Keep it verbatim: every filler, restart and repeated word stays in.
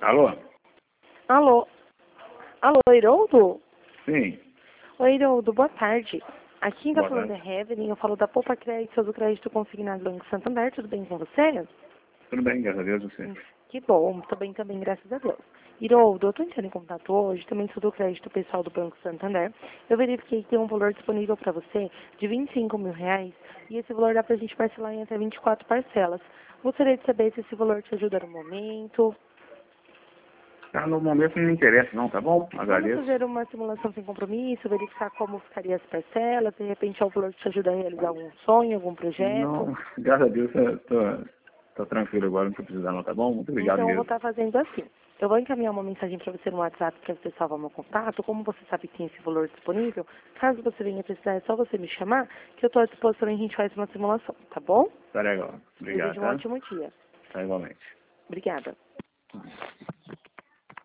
Alô? Alô? Alô, Iroldo? Sim. Oi, Iroldo, boa tarde. Aqui quem tá Boa falando tarde. é Heaven, eu falo da Poupa Crédito, do crédito consignado do Banco Santander, tudo bem com você? Tudo bem, graças a Deus, você? Que bom, tô bem também, graças a Deus. Iroldo, eu tô entrando em contato hoje, também sou do crédito pessoal do Banco Santander. Eu verifiquei que tem um valor disponível para você de vinte e cinco mil reais e esse valor dá pra gente parcelar em até vinte e quatro parcelas. Gostaria de saber se esse valor te ajuda no momento. Tá, no momento não me interessa não, tá bom? Vamos Agradeço. fazer uma simulação sem compromisso, verificar como ficaria as parcelas, de repente é o valor que te ajuda a realizar algum sonho, algum projeto. Não, graças a Deus, eu tô, tô tranquilo agora, não tô precisando não, tá bom? Muito obrigado Então eu vou mesmo. estar fazendo assim. Eu vou encaminhar uma mensagem para você no WhatsApp para você salvar meu contato. Como você sabe que tem esse valor disponível, caso você venha precisar, é só você me chamar, que eu estou à disposição e a gente faz uma simulação, tá bom? Tá legal. Obrigado, Desejo um tá? ótimo dia. Tá igualmente. Obrigada.